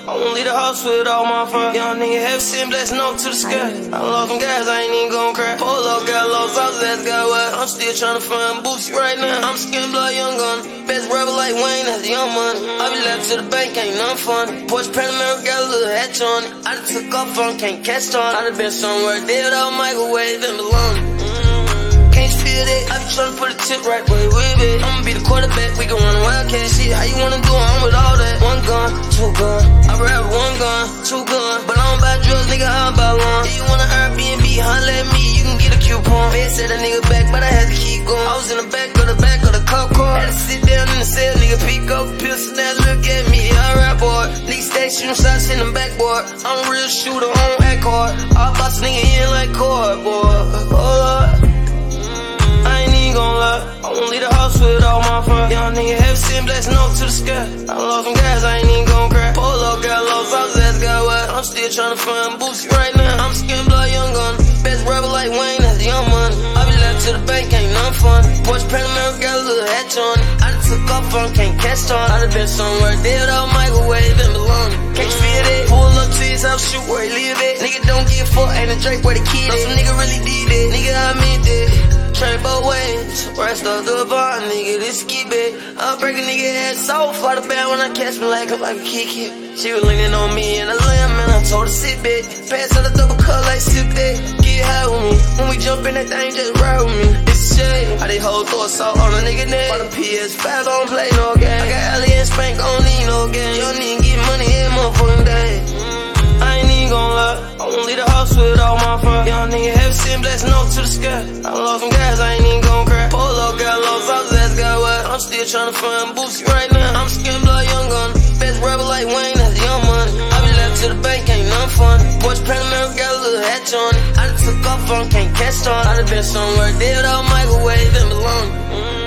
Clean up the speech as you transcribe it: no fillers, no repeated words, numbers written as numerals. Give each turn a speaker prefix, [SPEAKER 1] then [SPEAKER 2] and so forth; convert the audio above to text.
[SPEAKER 1] I won't leave the house with all my fun. Young nigga heavy sitting blasting up to the sky. I lost some gas, I ain't even gon' cry. Pull up, got lost, I was at the guy what? I'm still tryna find Boosie right now. I'm skin blood, young gun. Best rapper like Wayne, that's young money. I be left to the bank, ain't nothing funny. Porsche Panamera got a little hatch on it. I done took off on, can't catch on. I done been somewhere, dead without microwave and baloney. Can't you feel that? I be tryna put a tip right where we be. I'ma be the quarterback, we gon' run a wildcat shit. How you wanna do it? I'm with all that. One gun, two gun. I rap one gun, two gun. But I don't buy drugs, nigga, I buy one. If you want an Airbnb, holla at me, you can get a coupon. Bed said a nigga back, but I had to keep going. I was in the back of the cop car. Had to sit down in the cell, nigga, peek up, pistol, now look at me. I rap boy. Niggas stay shooting shots in the backboard. I'm a real shooter, I don't act hard. I'll box a nigga in like cardboard. Oh Lord. I ain't even gon' lie, I won't leave the house with all my fun. Young nigga heavy sitting blasting up to the sky. I lost some gas, I ain't even gon' cry. Pull up, got lost, I was at the guy what? I'm still tryna find Boosie right now. I'm skin blood, young gun. Best rapper like Wayne, that's young money. I be left to the bank, ain't nothing funny. Porsche Panamera got a little hatch on it. I done took off on, can't catch on. I done been somewhere, dead without microwave and baloney. Can't you feel that? Pull up to his house, shoot where he live at. Nigga don't give a fuck, ain't a Drake where the kid at. Some nigga really did that, nigga I meant that. Trade both ways, rest of the bar, nigga, this ski bit. I'll break a nigga head so far the bad when I catch me like a kick it. She was leaning on me in a limb and I told her sit back. Pass on the double cut like sip that. Get high with me, when we jump in that thing just ride with me. It's a shame, I did whole throw assault on a nigga neck. On the PS5 I don't play no game. I got Ellie and Spank, I don't need no game. Young nigga get money every motherfucking day. I ain't even gon' lie, I won't leave the house with all my fun. Young nigga heavy sitting blasting up to the sky. I lost some gas, I ain't even gon' cry. Pull up, got lost, I was at the guy what? I'm still tryna find Boosie right now. I'm skin blood, young gun. Best rapper like Wayne, that's young money. I be left to the bank, ain't nothing funny. Porsche Panamera got a little hatch on it. I done took off on, can't catch on. I done been somewhere, dead without microwave and baloney.